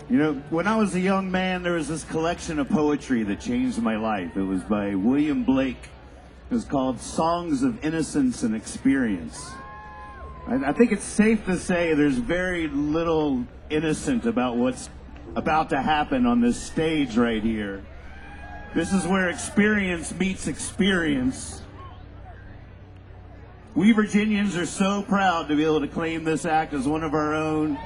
You know, when I was a young man, there was this collection of poetry that changed my life. It was by William Blake. It was called Songs of Innocence and Experience. I think it's safe to say there's very little innocent about what's about to happen on this stage right here. This is where experience meets experience. We Virginians are so proud to be able to claim this act as one of our own.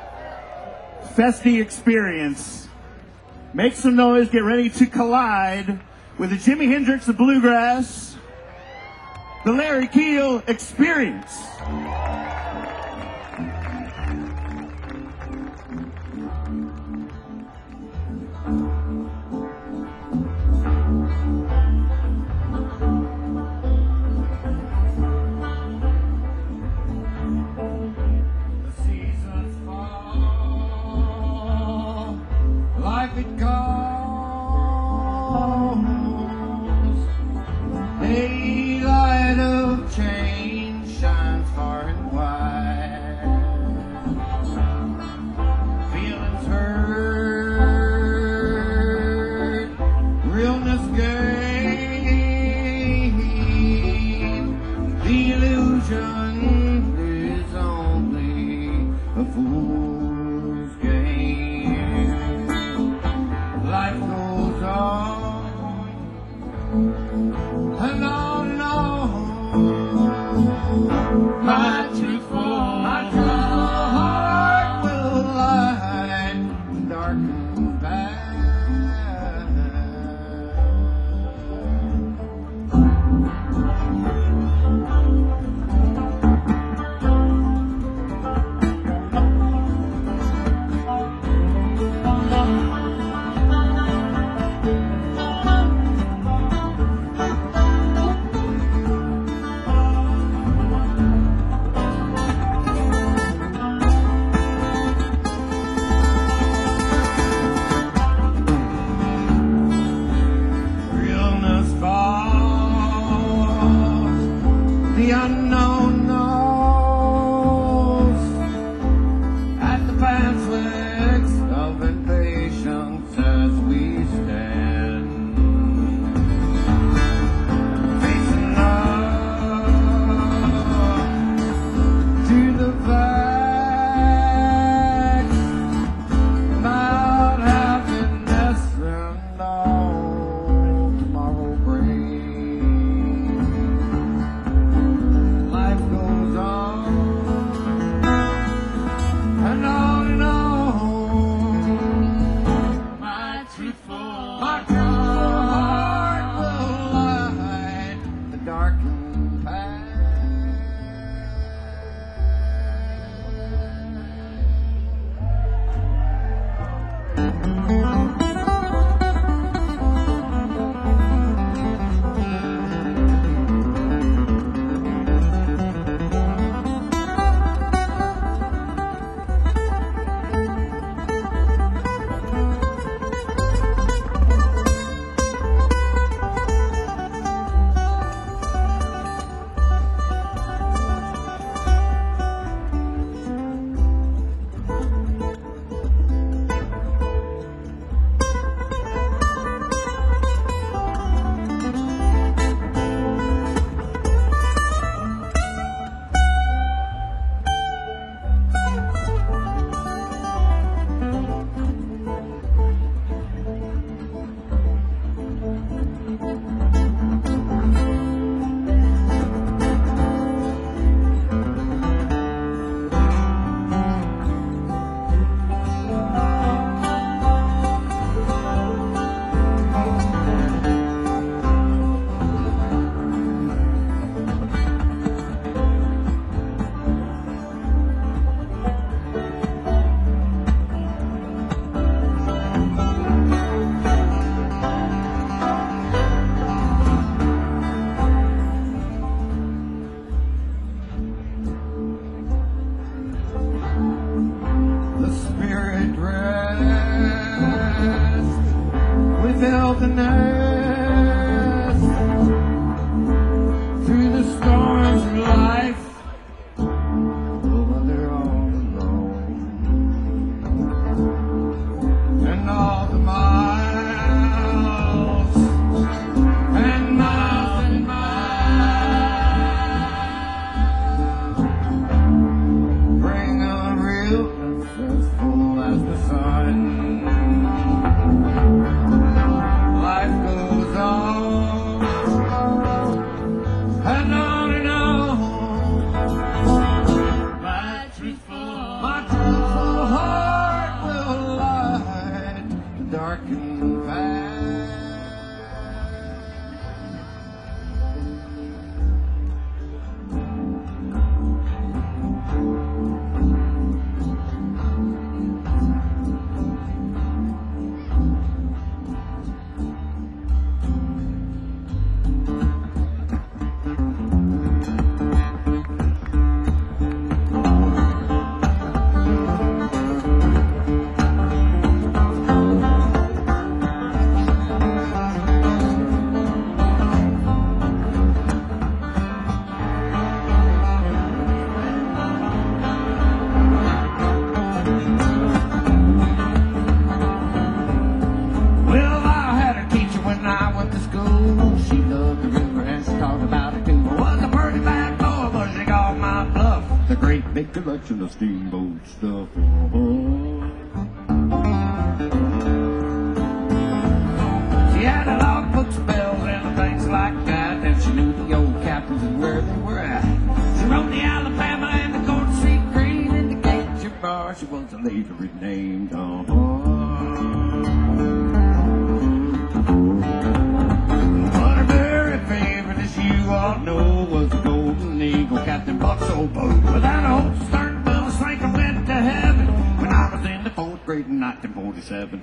Festy experience. Make some noise, get ready to collide with the Jimi Hendrix of Bluegrass, the Larry Keel Experience. It goes, daylight of change shines far and wide. Feelings hurt, realness gain. The illusion is only a fool's game. Life goes on and on and on. My truthful heart will light the darkened path. The unknown knows at the pathways of impatience as we stand, facing up to the facts about happiness and all tomorrow brings. Build a nest through the storms of life. Oh, when they're all alone, big collection of steamboat stuff. She had a logbook spells and things like that, and she knew the old captains and where they were at. She wrote the Alabama and the Golden Sea Green and the Gauger Bar. She was later renamed. But her very favorite, as you all know, was the Golden Eagle, Captain Buck's old boat. With that old stern bill, sank and went to heaven when I was in the 4th grade in 1947.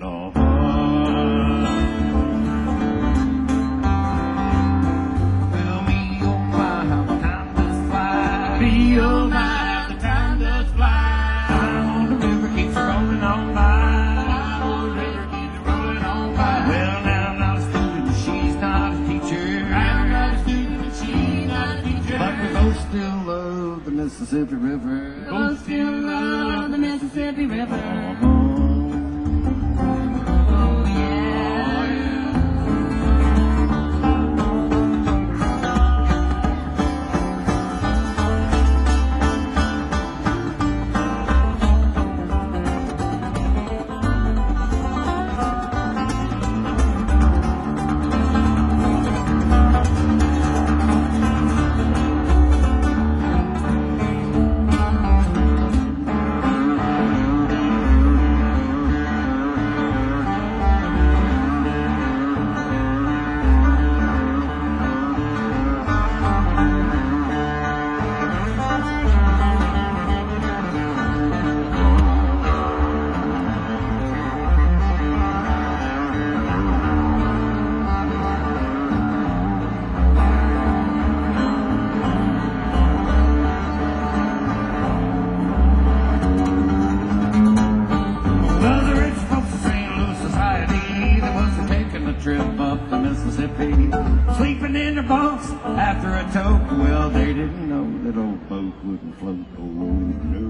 Oh my, how the time does fly. Time on the river keeps rolling on by. Time on the river keeps rolling on by. Well, now I'm not a student, she's not a teacher. I'm not a student, and she's not a teacher. But we both still love the Mississippi River. We both still love the Mississippi River. Oh yeah. Trip up the Mississippi, sleeping in their bunks after a toke. Well, they didn't know that old boat wouldn't float. Oh no.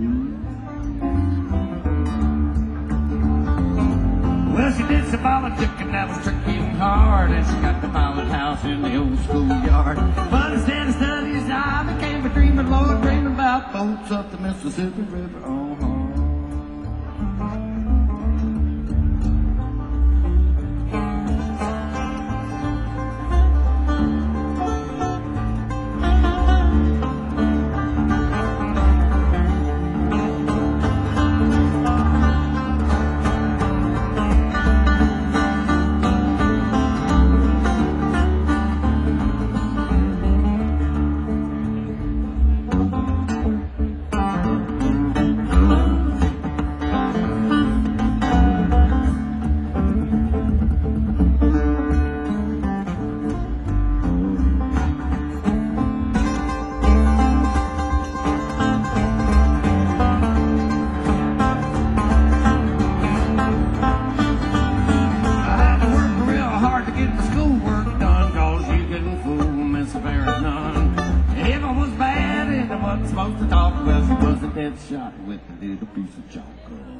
Well, she did some politicking that was tricky and hard, and she got the pilot house in the old schoolyard. But instead of studies, I became a dreamer, Lord, dreaming about boats up the Mississippi River. Supposed to talk, well, she was a dead shot with a little piece of chocolate.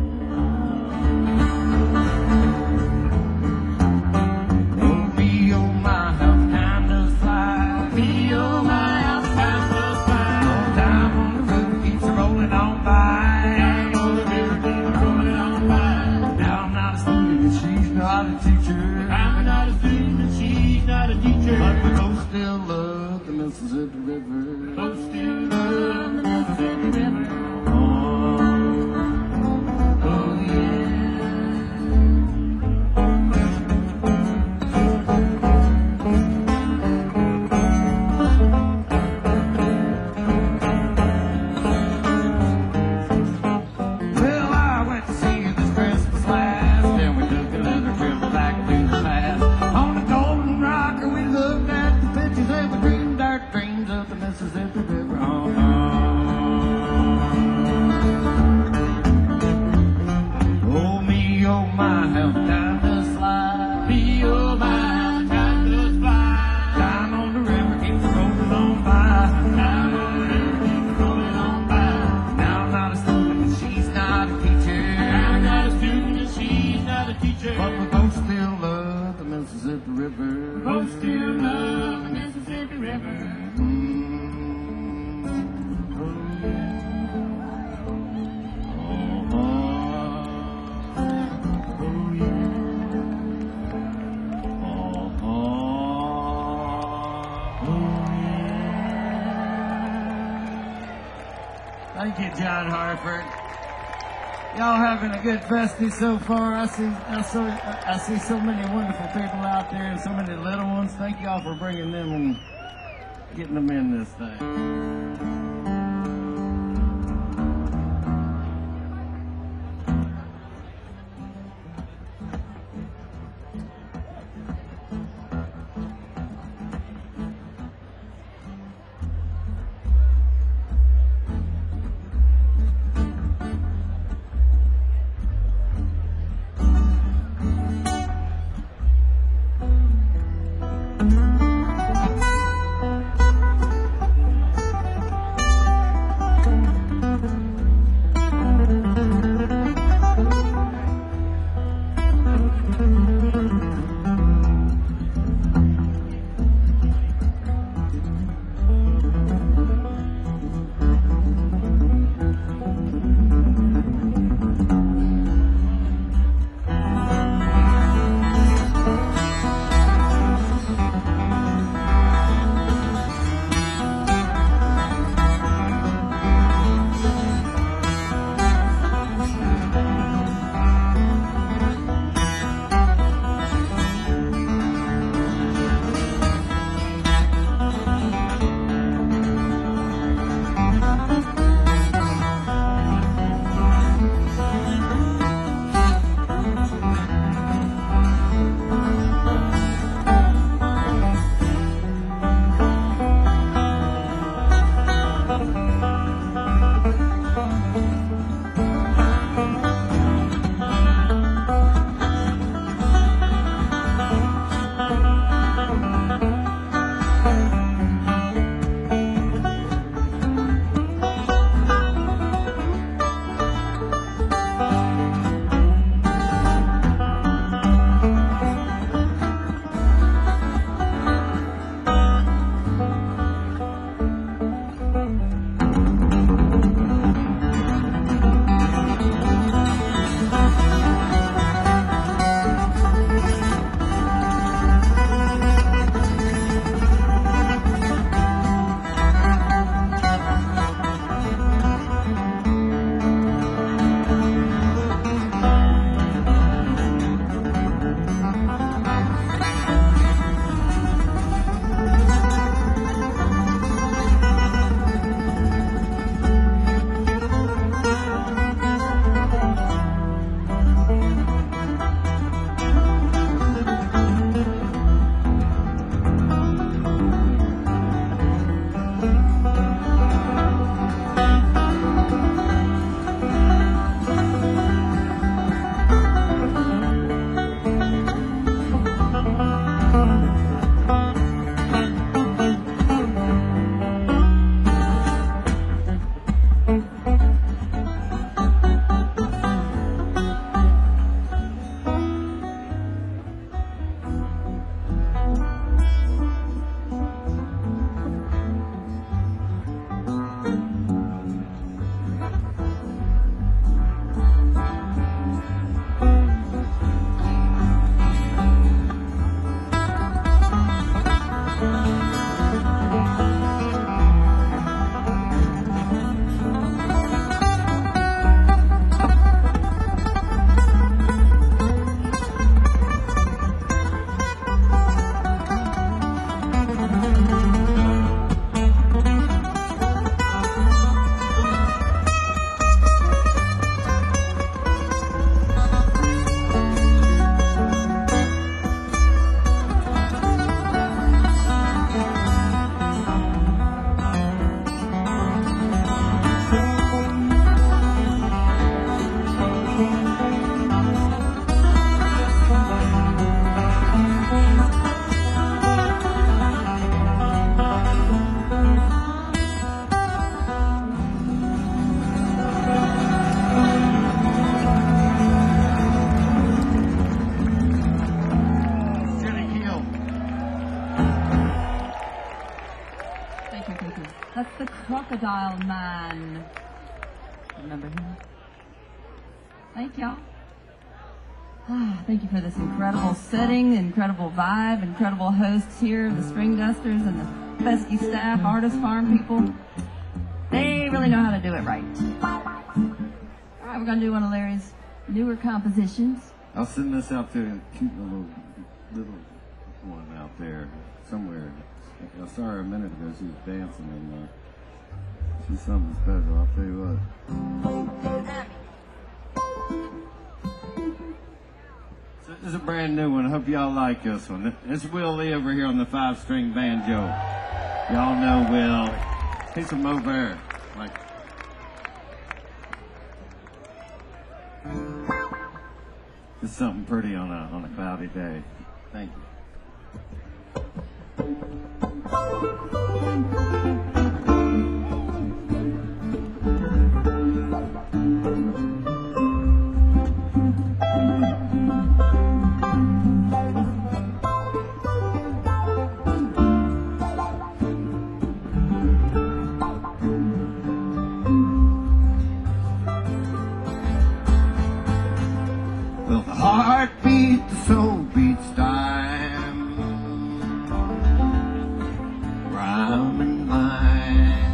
Oh, me, oh, my, how time does fly. Me, oh, my, how time does fly. Oh, time on the river keeps rolling on by. Time on the river keeps rolling on by. Now I'm not a student and she's not a teacher. I'm not a student and she's not a teacher. But we both still love the Mississippi River. Both still love the Mississippi River. But we both still love the Mississippi River. Both still love the Mississippi River. Oh, yeah. Thank you, John Hartford. Y'all having a good festive so far. I see so many wonderful people out there and so many little ones. Thank y'all for bringing them and getting them in this thing. That's the Crocodile Man. Remember him? Thank y'all. Thank you for this incredible setting, incredible vibe, incredible hosts here, the String Dusters and the Fesky staff, Artist Farm people. They ain't really know how to do it right. All right, we're gonna do one of Larry's newer compositions. I'll send this out to a cute little one out there somewhere. I saw her a minute ago. She was dancing, and she's something special. I'll tell you what. So this is a brand new one. I hope y'all like this one. This is Will Lee over here on the 5-string banjo. Y'all know Will. He's from over there. Like. It's something pretty on a cloudy day. Thank you. Well, the heart beats, the soul beats time. Rhyme and line.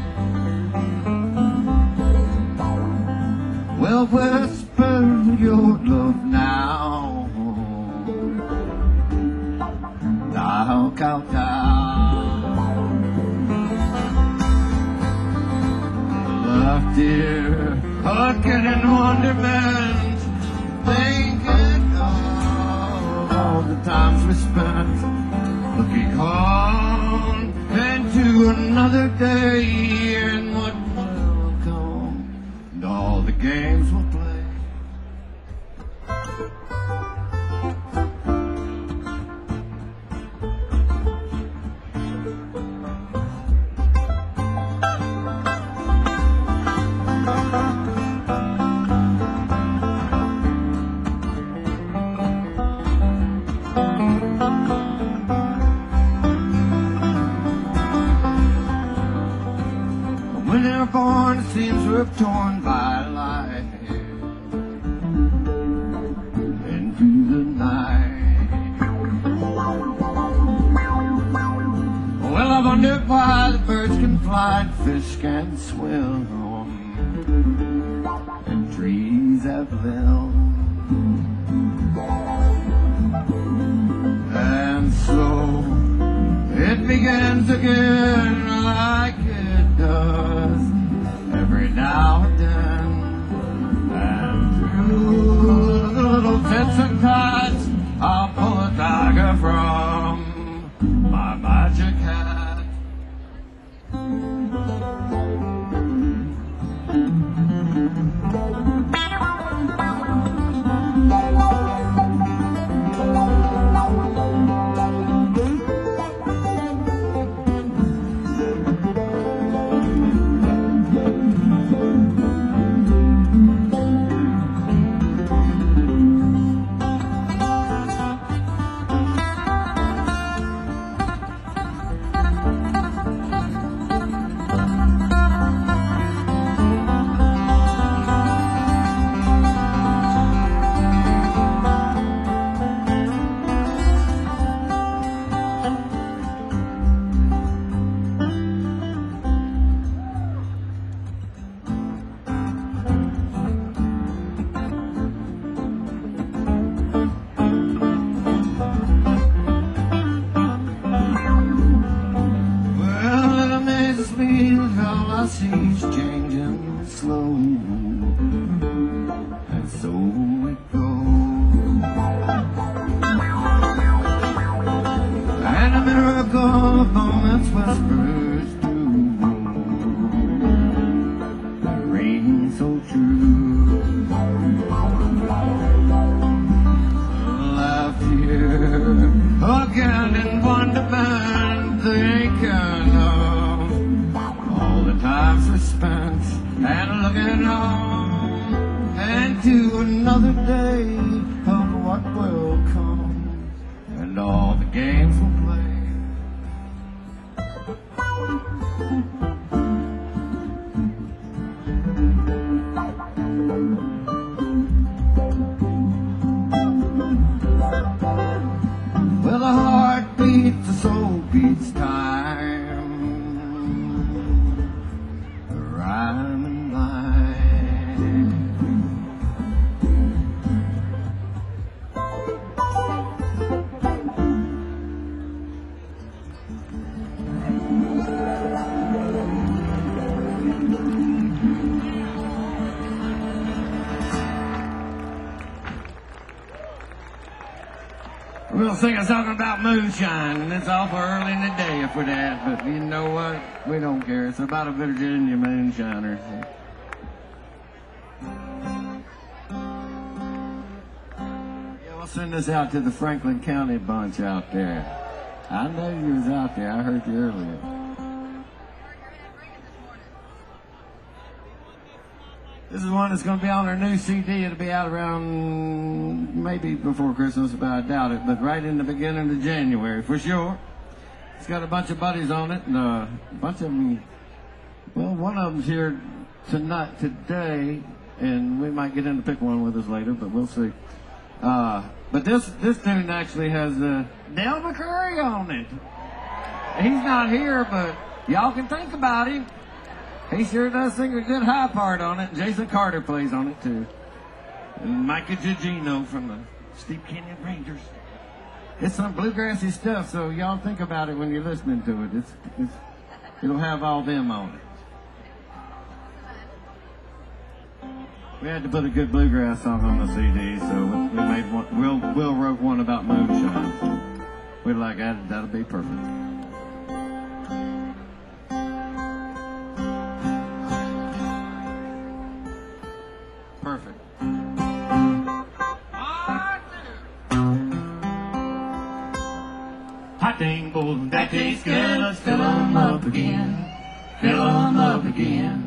Well, whisper your love now. Thou count down. Love, dear, hugging in wonderment. Thinking of all the times we spent looking on into another day and what will come and all the games we'll play. When they're born, it seems we're torn by life into the night. Well, I wonder why the birds can fly and fish can swim and trees have lived. And so it begins again like it does every now and then. And through the little fits and cuts, I'll pull a dagger from my magic hat. I see it's changing slow, and so it goes. And a miracle of moments whispers through the rain so true. Left here again in wonderment, thinking of all the times we spent and looking on into another day of what will come and all the games we'll play. Well, the heart beats, the soul beats time. Right. We're gonna sing a song about moonshine, and it's awful early in the day for that, but you know what? We don't care. It's about a Virginia moonshiner. Yeah, we'll send this out to the Franklin County bunch out there. I know you was out there. I heard you earlier. This is one that's going to be on our new CD. It'll be out around maybe before Christmas, but I doubt it. But right in the beginning of January, for sure. It's got a bunch of buddies on it, and a bunch of them. Well, one of them's here today, and we might get in to pick one with us later, but we'll see. But this tune actually has Del McCurry on it. He's not here, but y'all can think about him. He sure does sing a good high part on it. Jason Carter plays on it too. And Micah Gugino from the Steep Canyon Rangers. It's some bluegrassy stuff, so y'all think about it when you're listening to it. It'll have all them on it. We had to put a good bluegrass song on the CD, so we made one. Will wrote one about moonshine. We're like, that'll be perfect. Perfect. Hot dang bulls, that tastes good. Let's fill 'em up again. Fill 'em up again.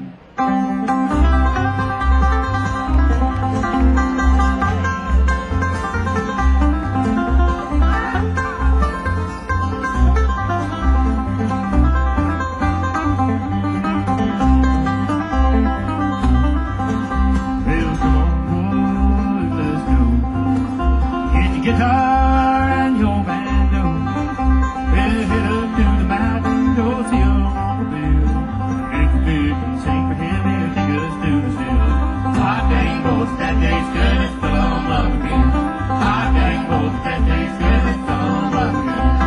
Guitar and your banjo, we'll head up to the mountain, go see 'em on the bill. If the big and sing for him, he'll take us to the hill. Hot dang boys, that day's good, let's fill 'em up again. Hot dang boys, that day's good, let's fill 'em up again.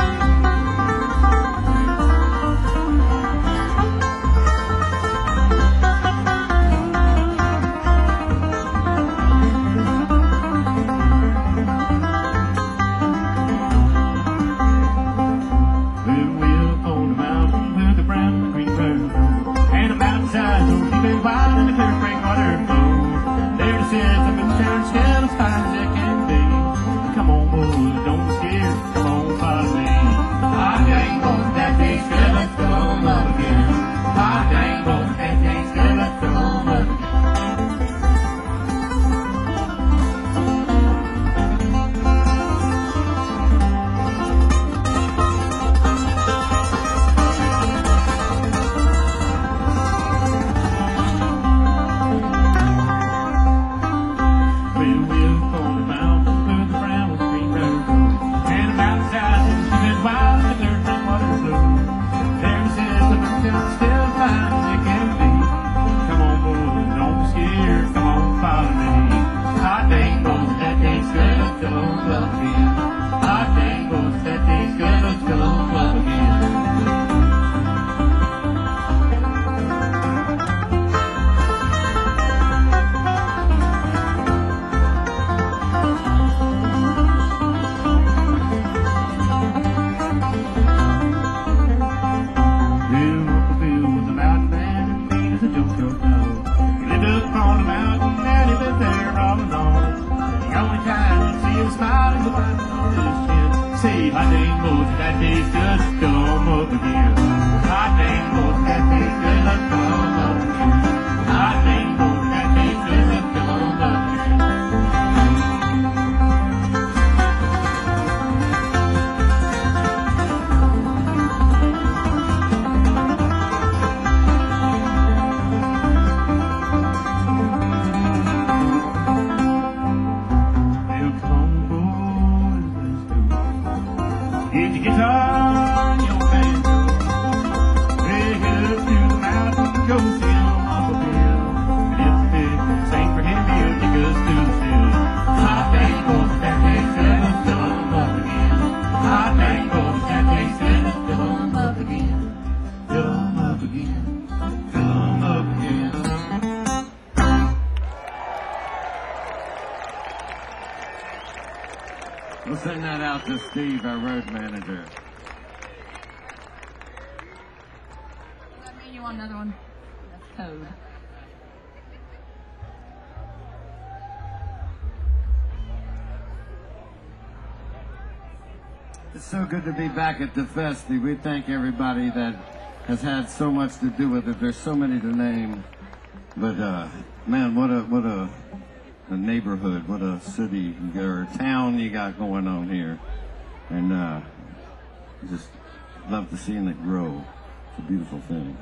Wild in the clear spring water flow. There to sit the moonshine still as fine as it can be. Come on, boys, don't be scared. Come on, follow me. Hot dang, boys, that day's good. Let's fill 'em up again. Hot dang, boys, that day's good. Let's fill 'em up again. Say, hot dang, boys, that day's good, fill 'em up again. Hot dang, boys, that day's good, let's fill 'em up again. Hot dang, boys, that day's good, let's fill 'em up again. Get your guitar and your banjo, we'll head up to the mountain. We'll send that out to Steve, our road manager. Does that mean you want another one? That's code. It's so good to be back at the Festi. We thank everybody that has had so much to do with it. There's so many to name. But, man, what a neighborhood, what a city or town you got going on here. And just love to seeing it grow. It's a beautiful thing.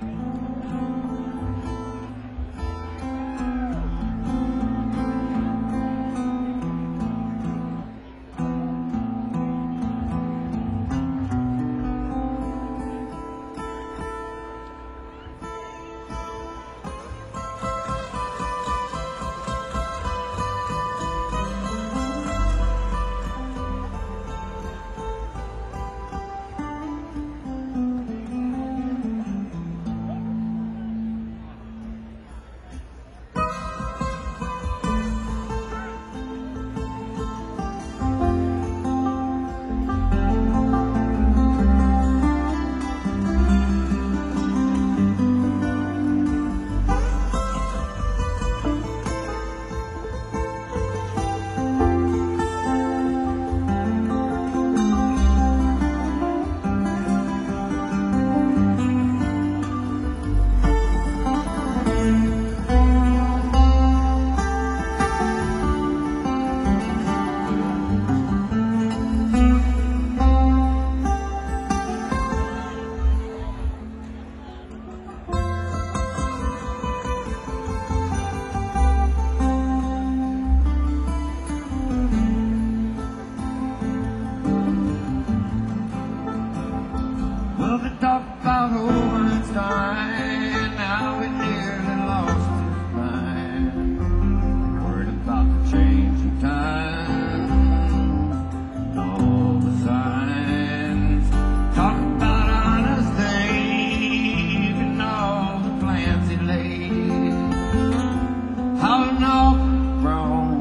Well, they talk about Einstein, how he nearly lost his mind. Worried about the changing times, and all the signs. Talk about honest Dave and all the plans he laid. How an off wrong,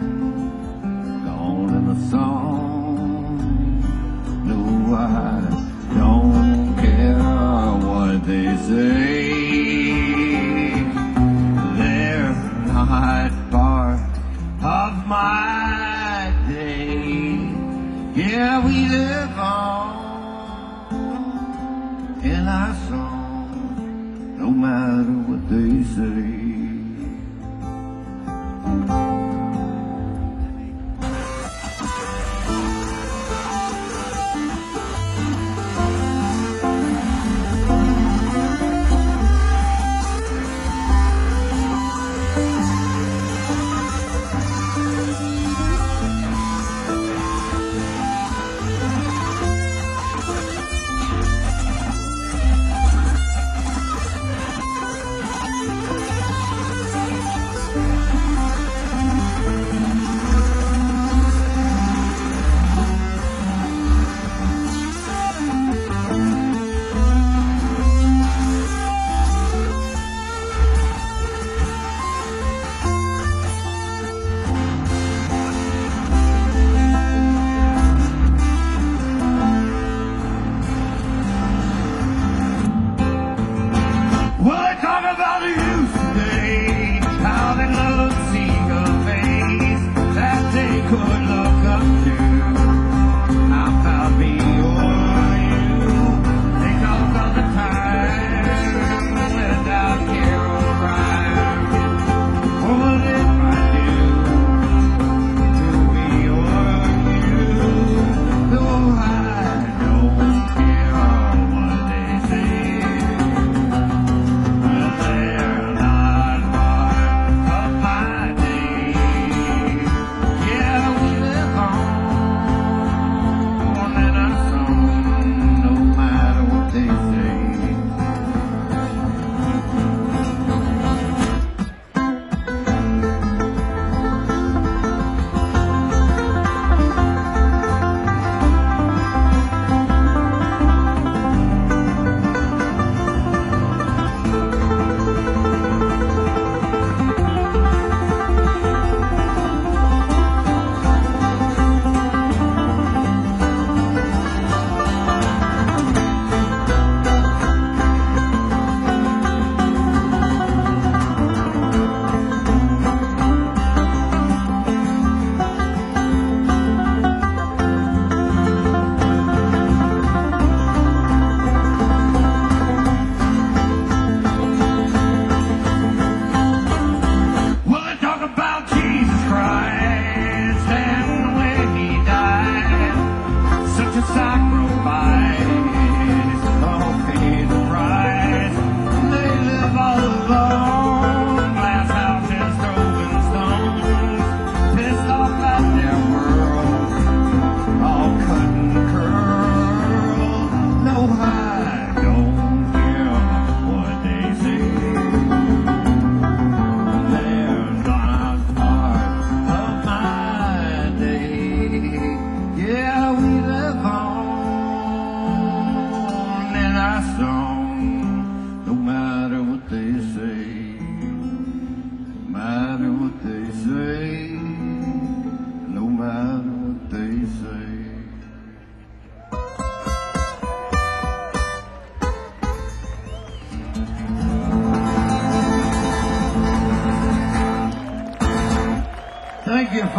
gone in the song. No, I don't care what they say. They're not part of my day. Yeah, we live on in our song, no matter what they say. Well, they talk about the youth today, how they love to see a face that they could look up to. How about me or you? They talk all the time without care or rhyme. Oh, what if I do to me or you? No, I don't care what they say. They're not part of my day. Yeah, we live on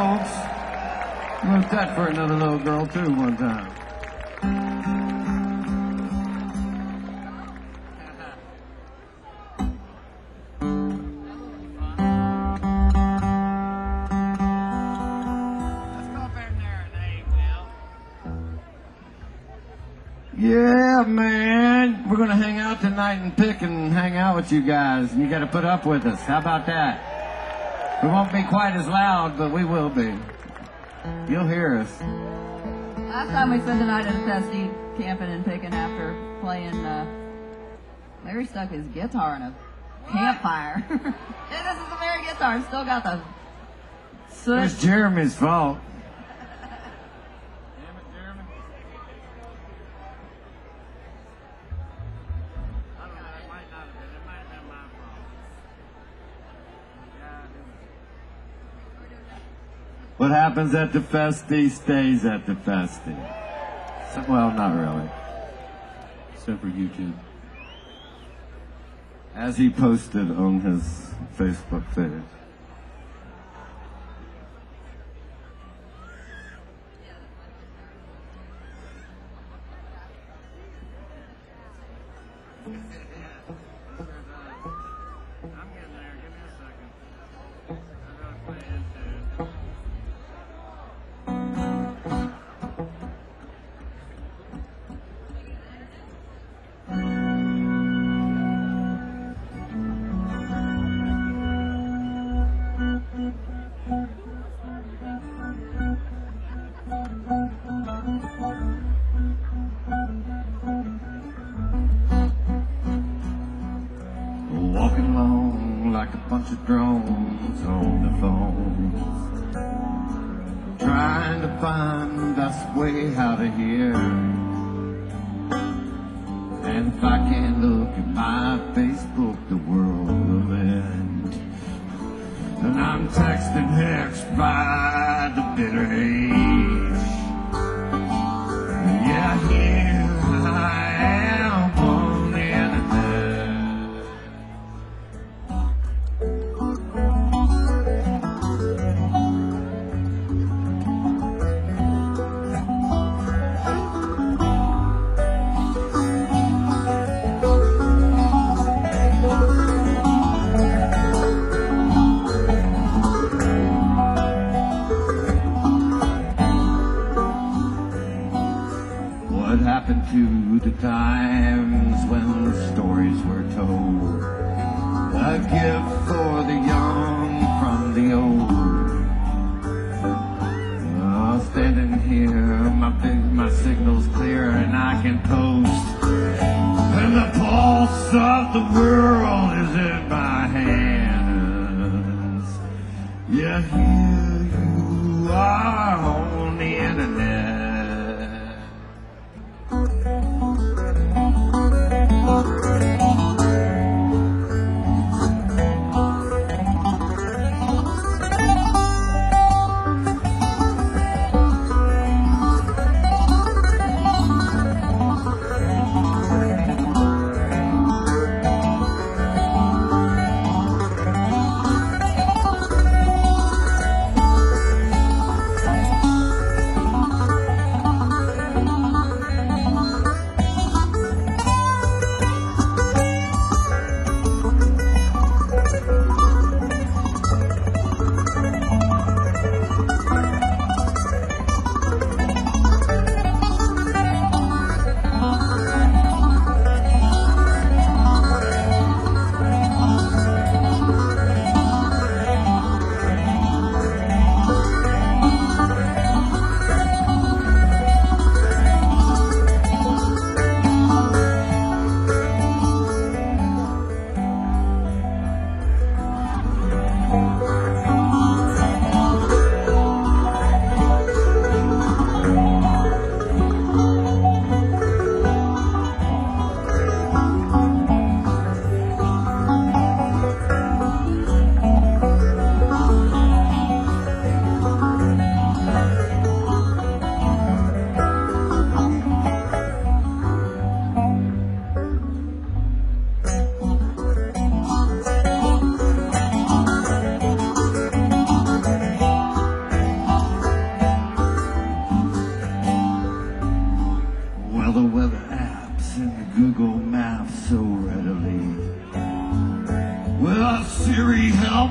folks. Wrote that for another little girl, too, one time. Yeah, man. We're going to hang out tonight and pick and hang out with you guys. And you got to put up with us. How about that? We won't be quite as loud, but we will be. You'll hear us. Last time we spent the night at a festy, camping and picking after playing, Larry stuck his guitar in a campfire. And this is the very guitar. Still got the soot. It's Jeremy's fault. What happens at the festy stays at the festy. Well, not really. Except for YouTube. As he posted on his Facebook page. Walking along like a bunch of drones on the phone, trying to find us way out of here. And if I can't look at my Facebook, the world will end. And I'm texting Hex by the bitter age. Yeah, here I am on the internet. What happened to the times when the stories were told? A gift for the young from the old. Oh, standing here, my signal's clear and I can post. And the pulse of the world is in my hands. Yeah, here you are on the internet.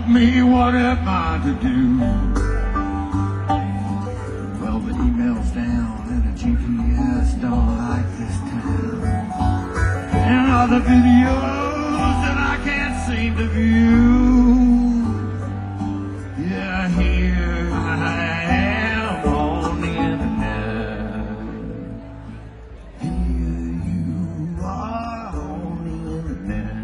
me, what am I to do? Well, the email's down and the GPS don't like this town. And all the videos that I can't seem to view. Yeah, here I am on the internet. Here you are on the internet.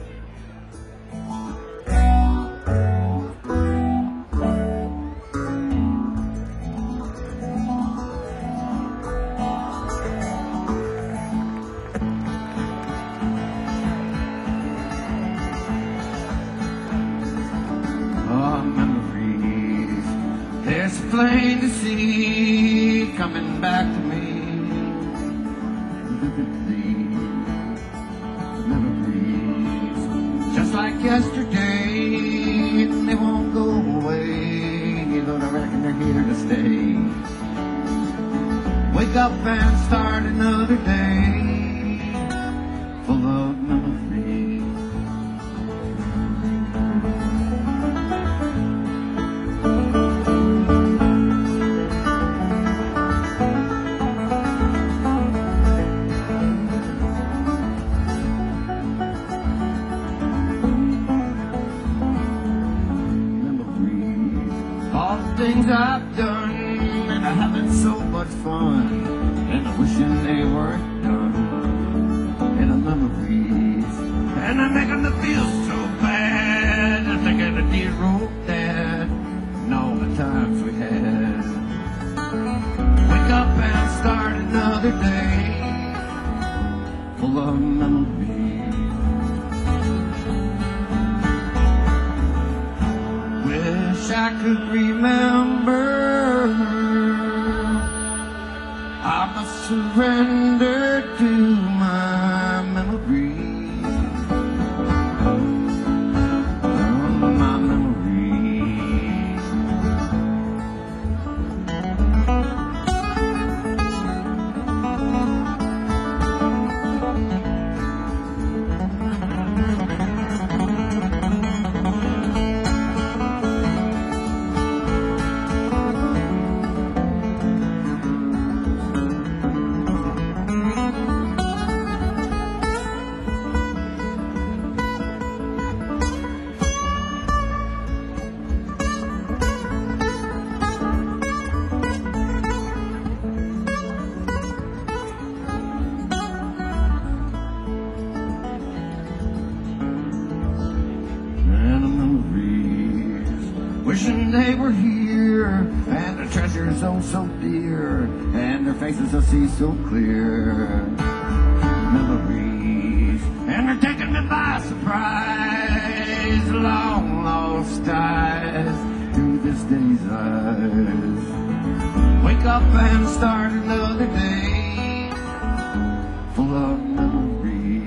Memories, there's plain to see coming back to me. Memories, just like yesterday, they won't go away, though I reckon they're here to stay. Wake up and start another day full of memories. All the things I've done, and I'm having so much fun, and I'm wishing they weren't done. And the memories, and I'm making me feel so bad. I think of the dear old dad, and all the times we had. Wake up and start another day full of memories. Wish I could remember. I must surrender to my memories. Oh, my memories. Wishing they were here, and the treasures oh so dear, and their faces I see so clear. Memories, and they're taking me by surprise. Long lost eyes through this day's eyes. Wake up and start another day full of memories.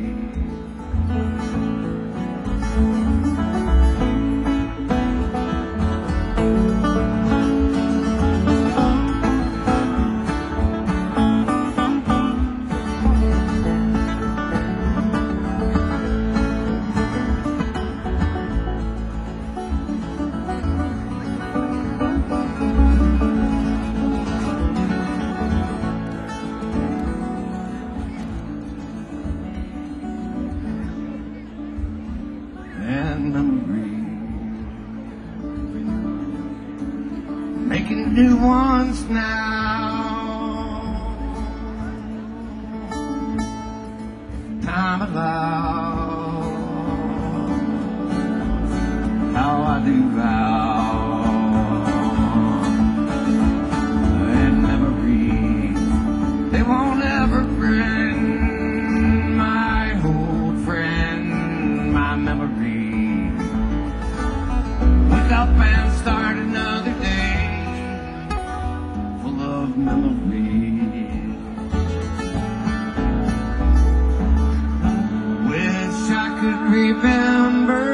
And memories, making new ones now. Time allows, how I do vow. And memories, they won't ever end. My old friend, my memories. Wake up and start another day full of memories. Wish I could remember.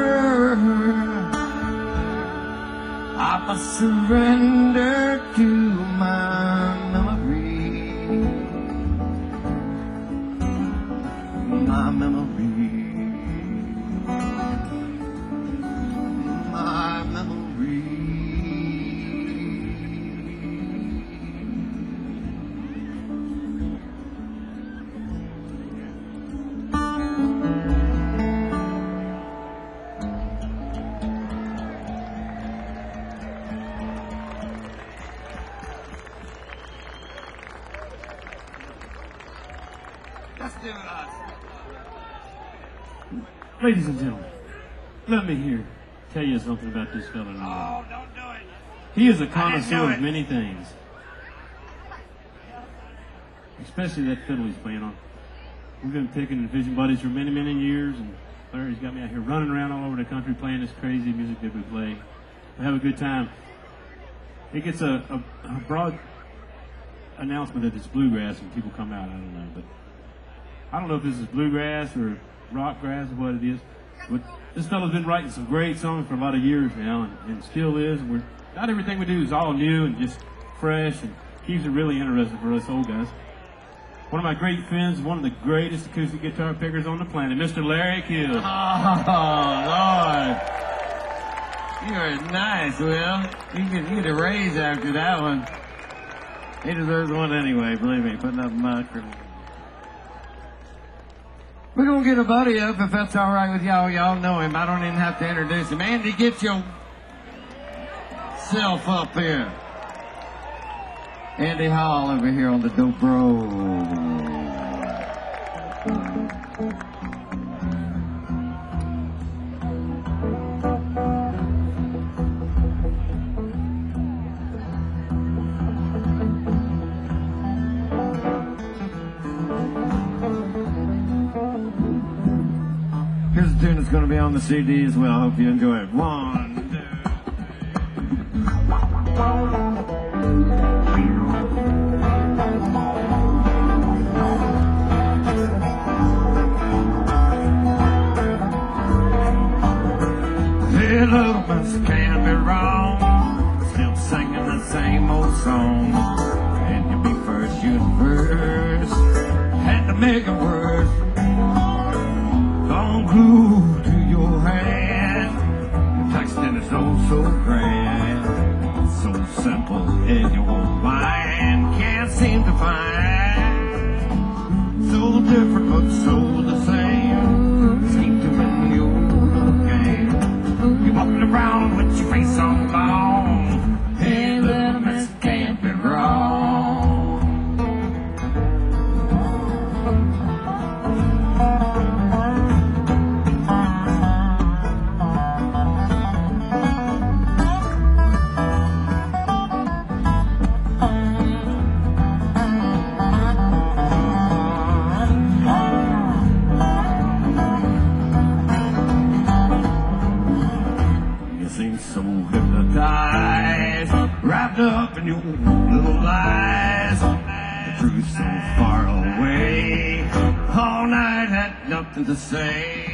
I must surrender to my memories. My memories. My Let's do it. Ladies and gentlemen, let me tell you something about this fella. Oh, don't do it. He is a know connoisseur it. of many things, especially that fiddle he's playing on. We've been picking and fishing buddies for many, many years, and Larry's got me out here running around all over the country playing this crazy music that we play. We have a good time. It gets a broad announcement that it's bluegrass and people come out. I don't know, but I don't know if this is bluegrass or rock grass or what it is. But this fellow's been writing some great songs for a lot of years now, and still is. And not everything we do is all new and just fresh, and keeps it really interesting for us old guys. One of my great friends, one of the greatest acoustic guitar pickers on the planet, Mr. Larry Kill. Oh, Lord. You are nice, Will. You get a raise after that one. He deserves one anyway, believe me. Putting up muck. We're going to get a buddy up if that's all right with y'all. Y'all know him. I don't even have to introduce him. Andy, get yourself up here. Andy Hall over here on the dobro. Here's a tune that's going to be on the CD as well. Hope you enjoy it. 1, 2. Hey, little miss, can't be wrong. Still singing the same old song. And you be first, you the verse. Had to make it worse. Gone glued to your hand. The texting is oh so grand. So simple in your mind. Can't seem to find. So different but so the same. Seem to win your game. You're walking around with your face on long. Hey, little miss, can't be wrong. You seem so hypnotized, wrapped up in your little lies. The truth's so far away. All night had nothing to say.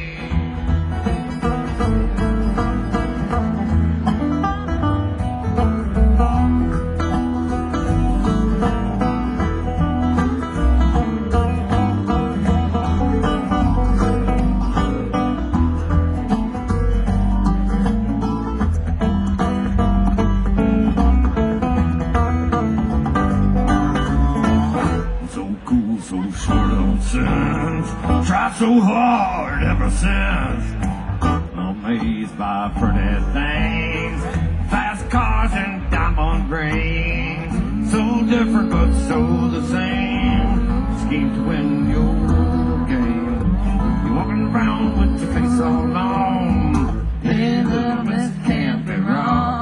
So cool, so short on sense. Tried so hard ever since. Amazed by pretty things. Fast cars and diamond rings. So different but so the same. Scheme to win your game. You're walking around with your face all long. Hey, little miss, can't be wrong.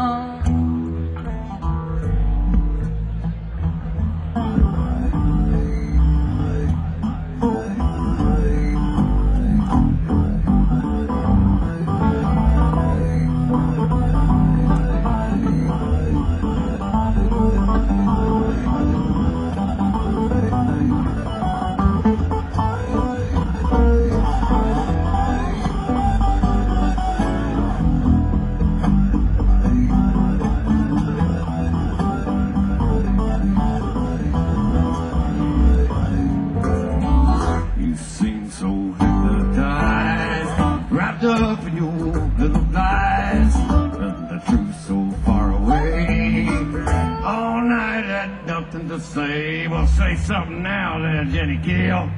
You seem so hypnotized, wrapped up in your little lies, and the truth so far away. All night had nothing to say. Well, say something now, there, Jenny Kill.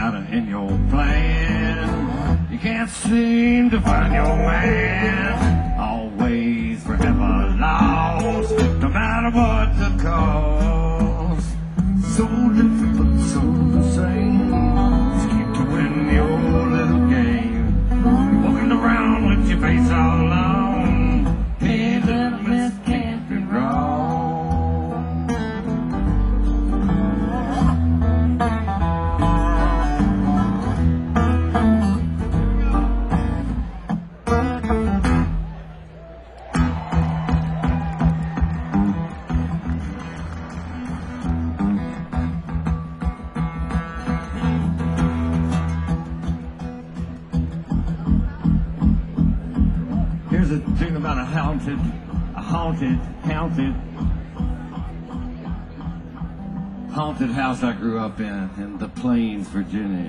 out in your plan. You can't seem to find your man. Always forever lost, no matter what the cost. So difficult, so the same. Just keep doing your little game. You're walking around with your face all alone. Hey, little miss, can't be wrong. Here's a thing about a haunted house I grew up in the Plains, Virginia.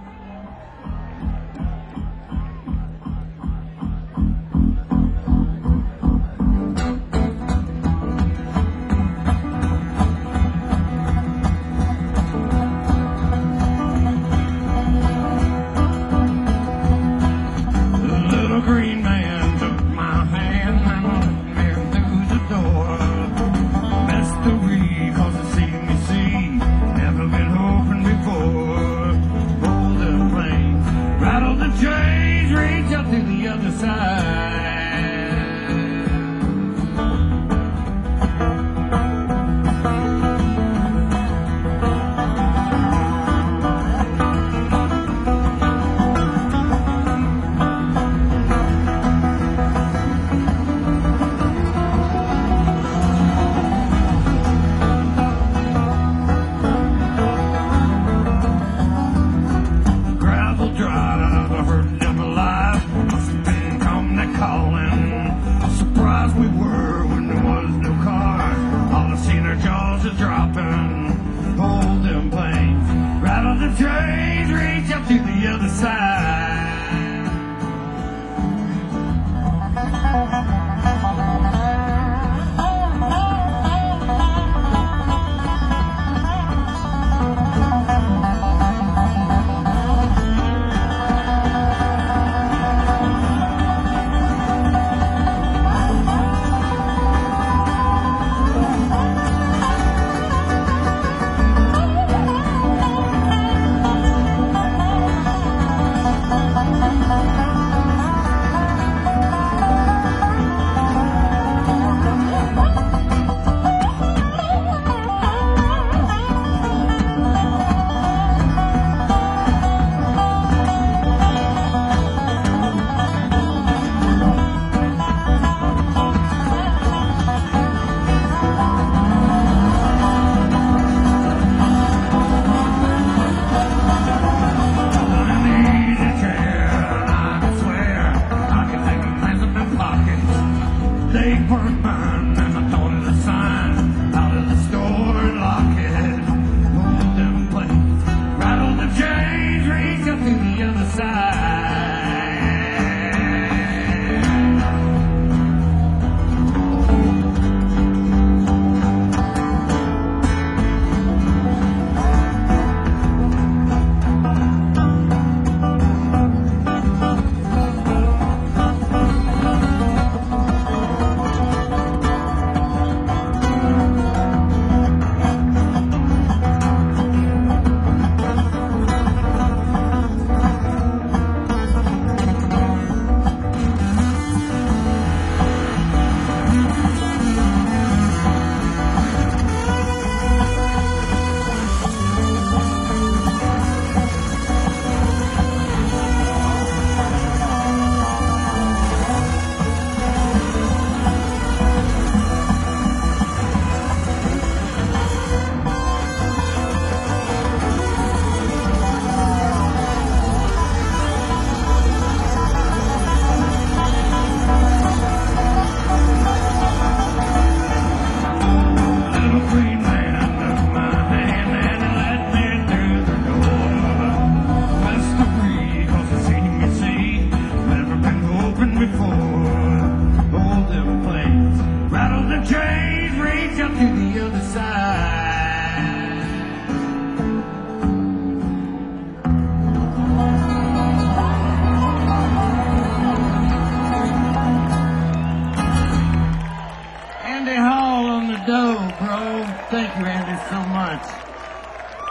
The little green man took my hand and led me through the door. Mystery, 'cause it seen me see, never been opened before. Roll the planes, rattle the chains, reach up to the other side. Gravel drive, I heard them alive. Must have been come that calling. Surprised we were when there was no cars. All I seen our jaws are dropping. Hold them planes, rattle the trains, reach up to the other side.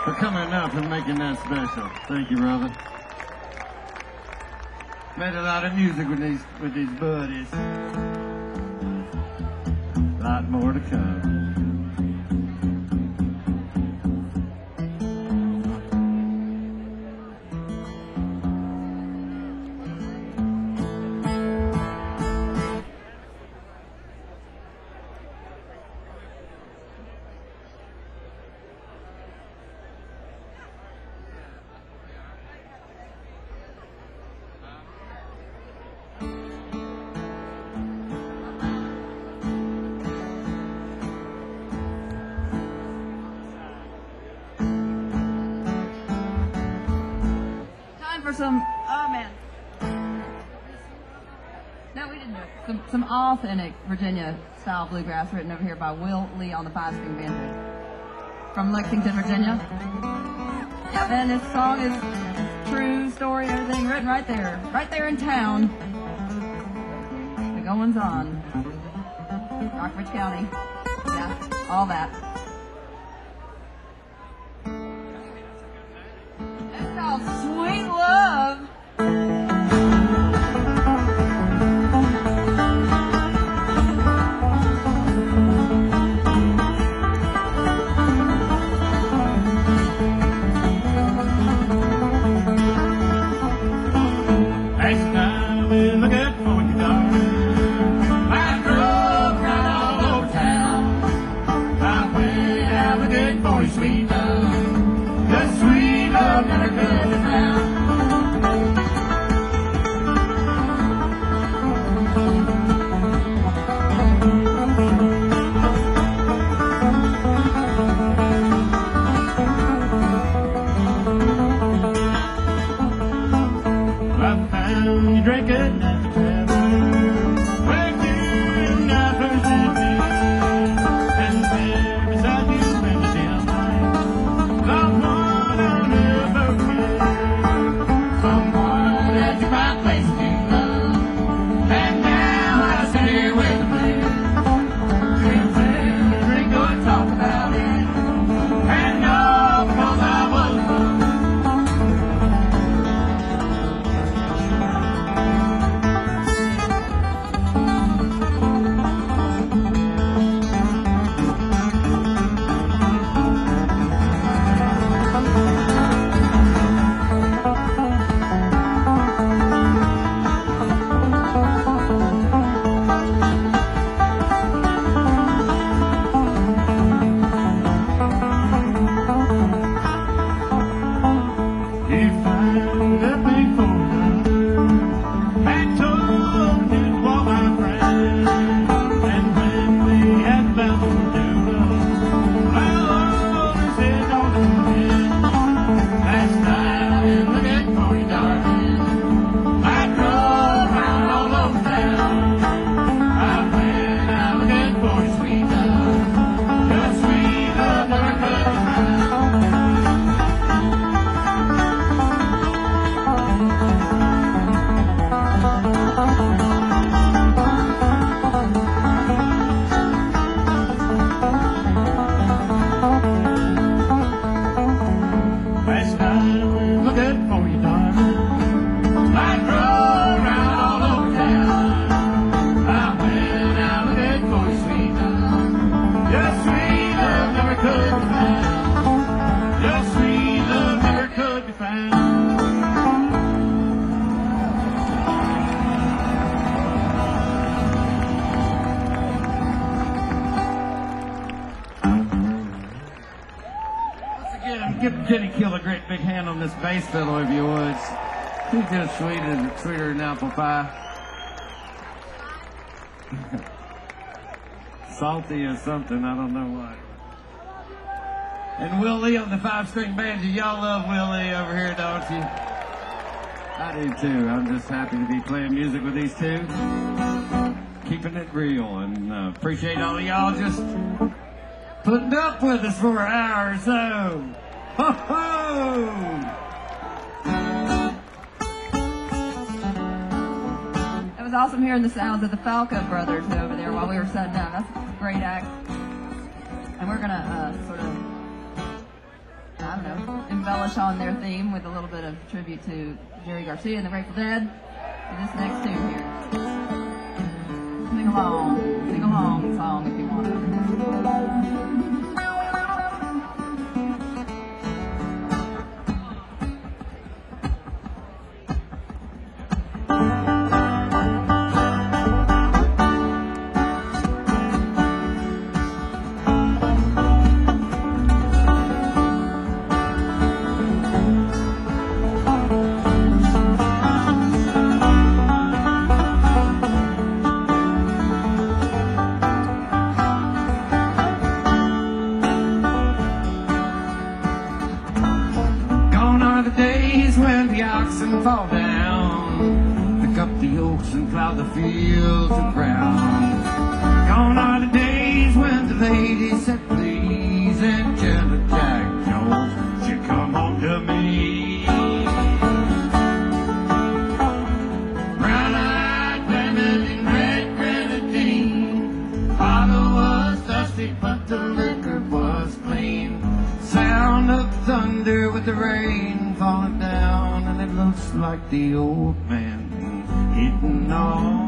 for coming up and making that special. Thank you, brother. Made a lot of music with these buddies. A lot more to come. Some authentic Virginia style bluegrass written over here by Will Lee on the 5-string banjo from Lexington, Virginia. Yep, and this song is true story, everything written right there in town. The goings on, Rockbridge County, yeah, all that. It's called Sweet Love. Sweet love, the sweet love never could be found. I found you drinking at the tavern, where you got first in me, and there beside you in the dim light, someone I'll never forget, someone that you might place to love, and now I sit here with the blues, drink, go and talk about it, and all because I was alone. Give Jenny Kill a great big hand on this bass fiddle, if you would. She's just sweeter than apple pie. Salty or something, I don't know what. And Will Lee on the 5-string banjo. Y'all love Will Lee over here, don't you? I do too. I'm just happy to be playing music with these two. Keeping it real, and appreciate all of y'all just putting up with us for an hour or so. Ho ho! It was awesome hearing the sounds of the Falco brothers over there while we were sitting down. That's a great act. And we're gonna sort of, I don't know, embellish on their theme with a little bit of tribute to Jerry Garcia and the Grateful Dead for this next tune here. Sing along song if you want to. Fall down, pick up the oaks and plow the fields of ground. Gone are the days when the ladies said please and gentle Jack Jones should come home to me. Brown-eyed women in red grenadine, bottle was dusty but the liquor was clean. Sound of thunder with the rain falling down, and it looks like the old man hitting on.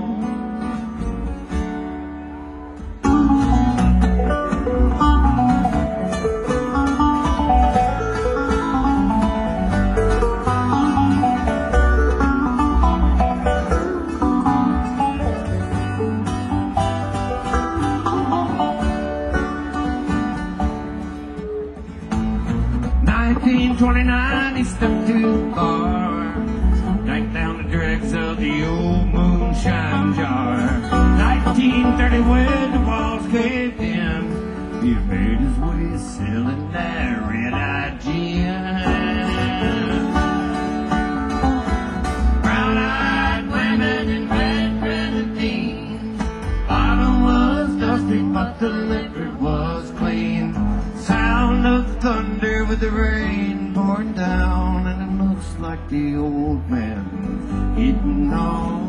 1929, he stepped to the bar, drank down the dregs of the old moonshine jar. 1930, when the walls caved in, he made his way selling that red-eyed gin. Brown-eyed women in red grenadine, bottom was dusty, but the liquor was clean. Sound of thunder with the rain pouring down, and it looks like the old man hitting on.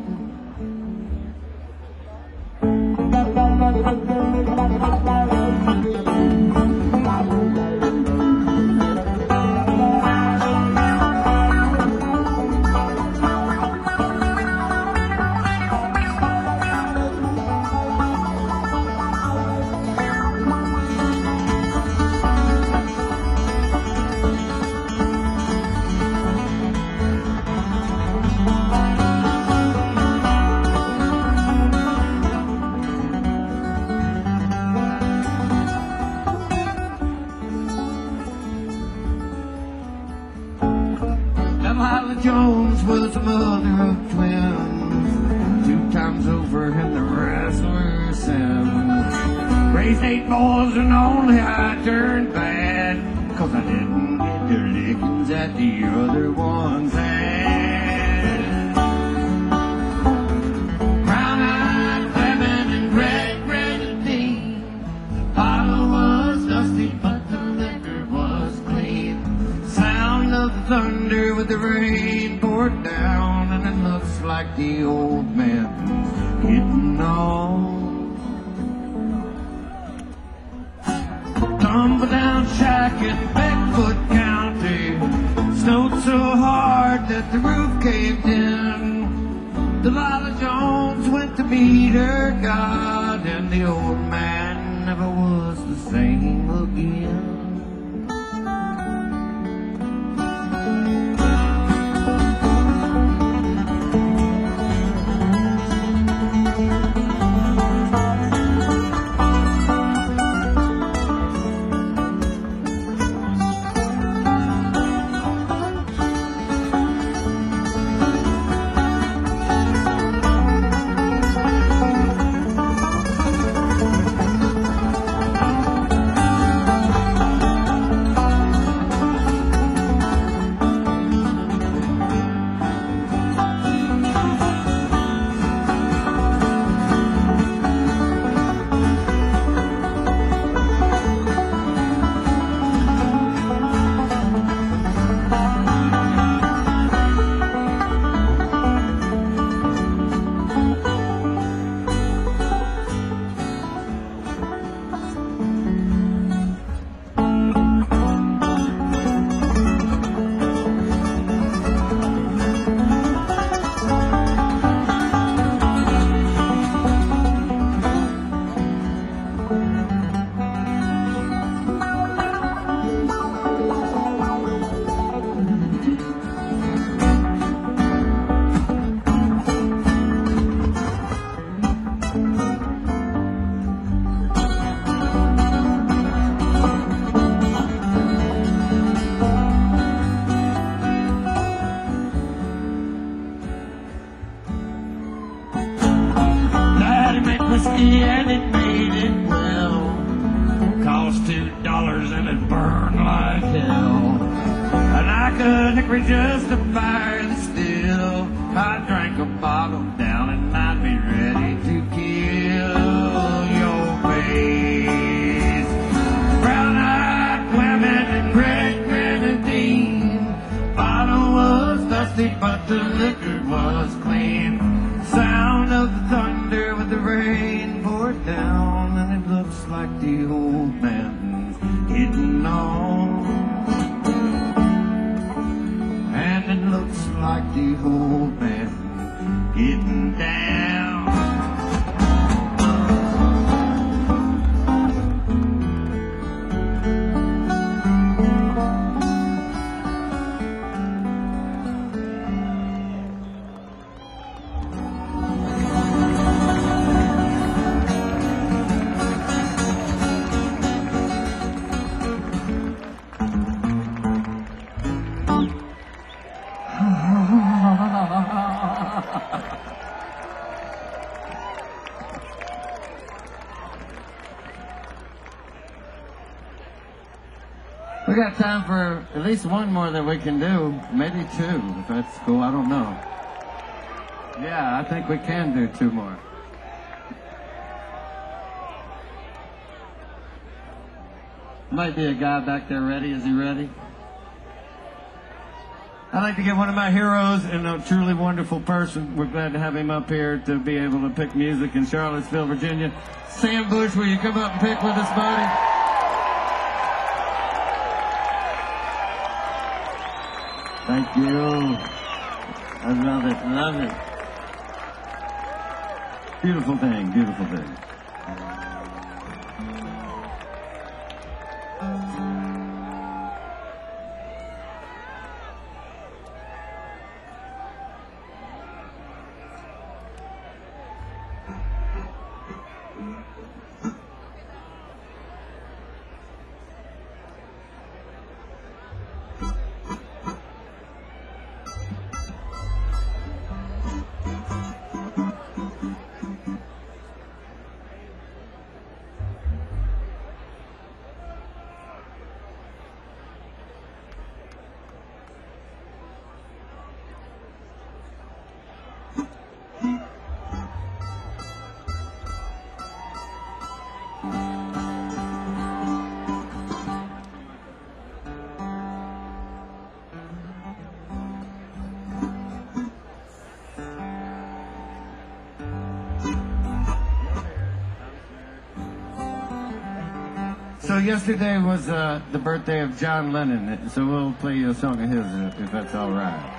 Lila Jones was a mother of twins, 2 times over in the wrestler Sims. Raised 8 boys and only I turned bad, 'cause I didn't get the lickings at the other ones had. Brown-eyed women in red grenadine, the bottle was dusty but the liquor was clean. Sound of thunder with the rain poured down, and it looks like the old man's getting on. Tumble down shack in Bigfoot County, snowed so hard that the roof caved in. Delilah Jones went to meet her God, and the old man never was the same again. like a hickory justifier that's still. I drank a bottle down and I'd be ready to kill your face. Brown-eyed women and red grenadine. Bottle was dusty, but the liquor was clean. Sound of the thunder with the rain poured down, and it looks like the old man's getting on. And it looks like the old man getting down. We got time for at least one more that we can do, maybe two, if that's cool, I don't know. Yeah, I think we can do two more. Might be a guy back there ready. Is he ready? I'd like to get one of my heroes and a truly wonderful person. We're glad to have him up here to be able to pick music in Charlottesville, Virginia. Sam Bush, will you come up and pick with us, buddy? Thank you. I love it, love it. Beautiful thing, beautiful thing. So yesterday was the birthday of John Lennon, so we'll play you a song of his if that's all right.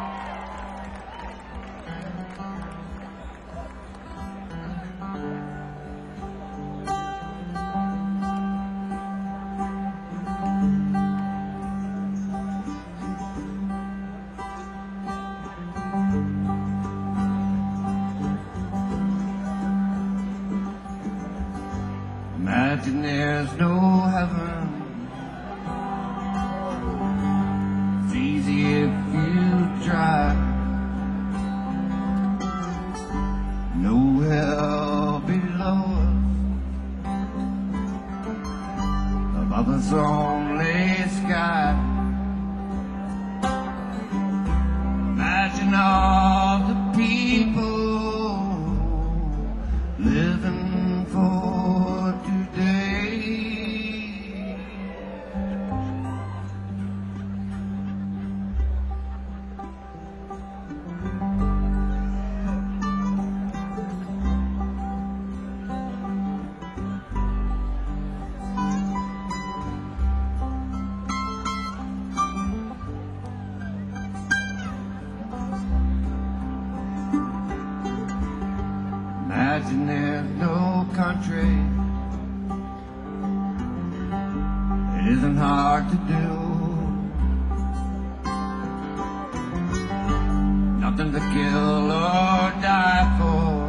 Imagine there's no heaven. It's easy if you try. No hell below us, above us only sky. Imagine all the people living for today. Imagine there's no country. It isn't hard to do. Nothing to kill or die for,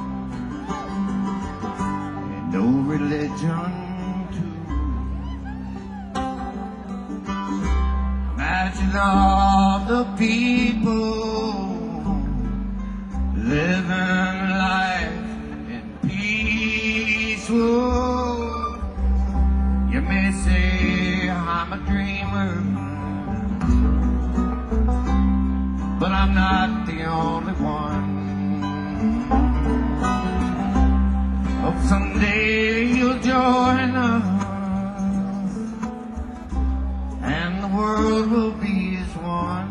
and no religion too. Imagine all the people living life in peace. Whoa. You may say I'm a dreamer, but I'm not the only one. Hope someday you'll join us, and the world will be as one.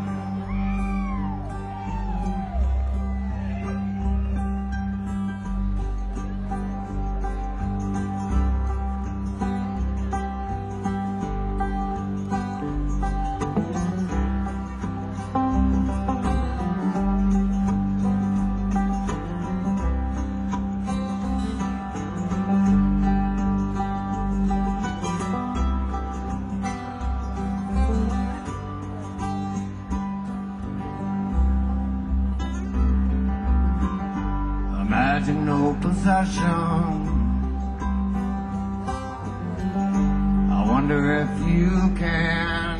Imagine no possession. I wonder if you can.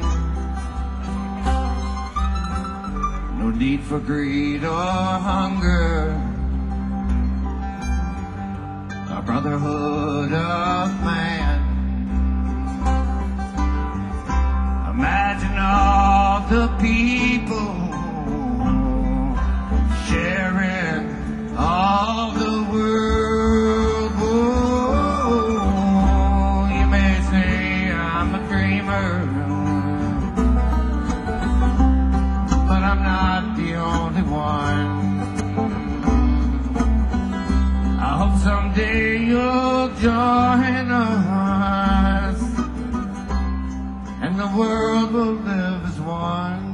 No need for greed or hunger. A brotherhood of man. Imagine all the people sharing all the world. Whoa, you may say I'm a dreamer, but I'm not the only one. I hope someday you'll join us, and the world will live as one.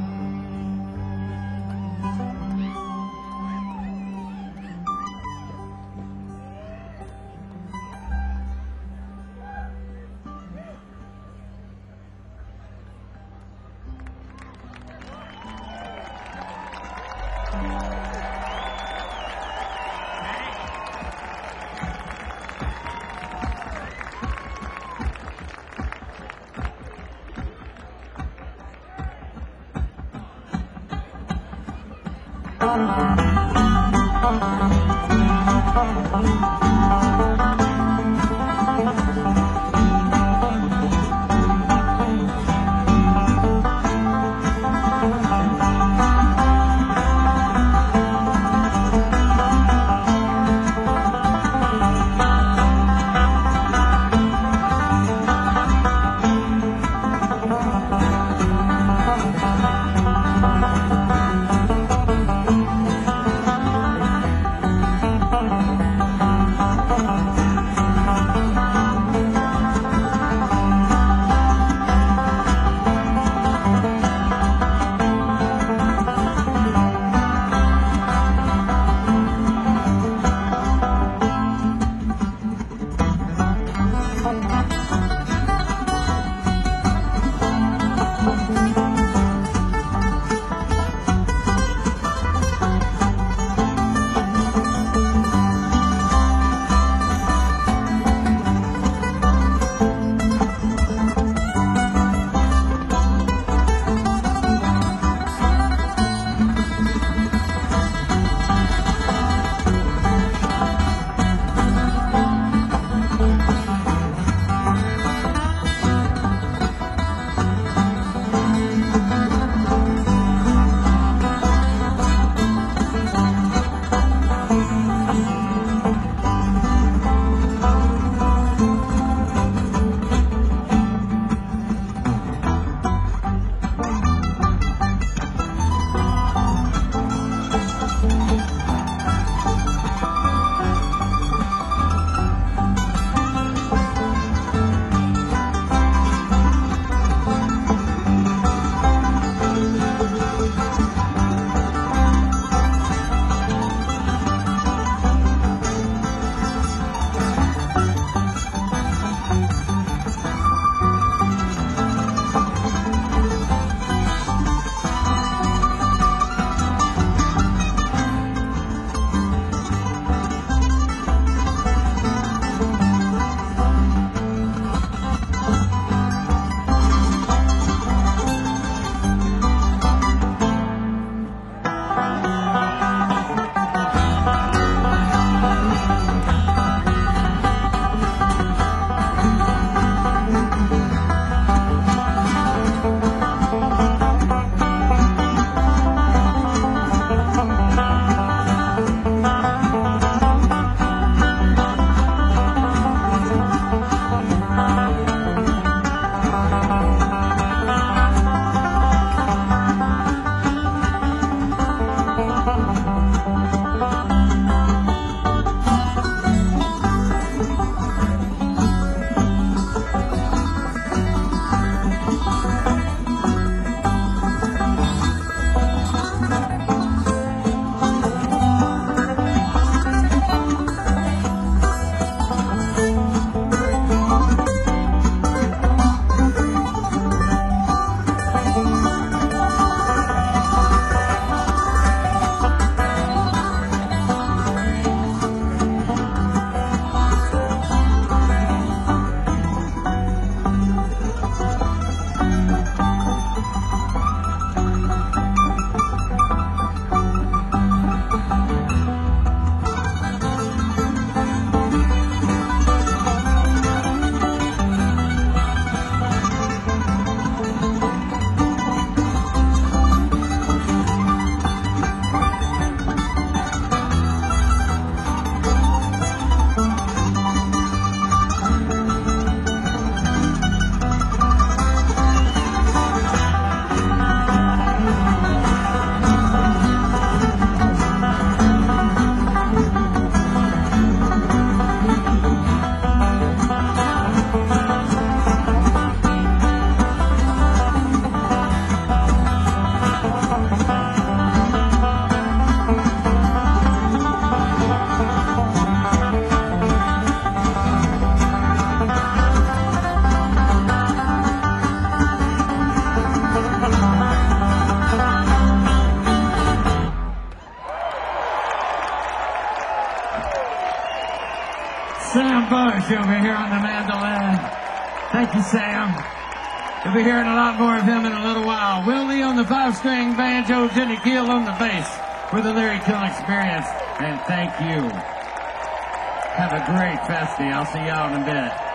Sam Bush over here on the mandolin. Thank you, Sam. You'll be hearing a lot more of him in a little while. Will Lee on the 5-string banjo, Jenny Keel on the bass for the Larry Killen Experience. And thank you. Have a great festy. I'll see y'all in a bit.